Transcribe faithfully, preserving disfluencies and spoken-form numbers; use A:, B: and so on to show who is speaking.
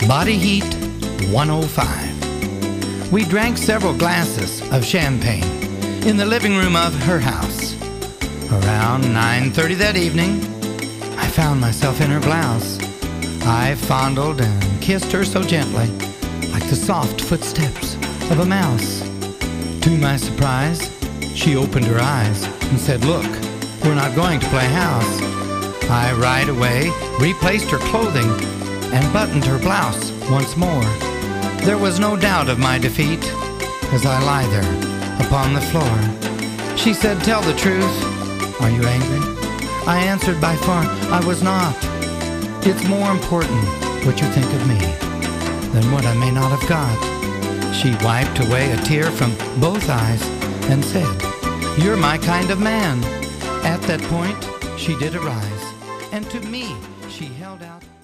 A: Body Heat one oh five. We drank several glasses of champagne in the living room of her house. Around nine thirty that evening, I found myself in her blouse. I fondled and kissed her so gently, like the soft footsteps of a mouse. To my surprise, she opened her eyes and said, "Look, we're not going to play house." I right away replaced her clothing and buttoned her blouse once more. There was no doubt of my defeat as I lie there upon the floor. She said, "Tell the truth. Are you angry?" I answered, "By far I was not. It's more important what you think of me than what I may not have got." She wiped away a tear from both eyes and said, "You're my kind of man." At that point, she did arise, and to me she held out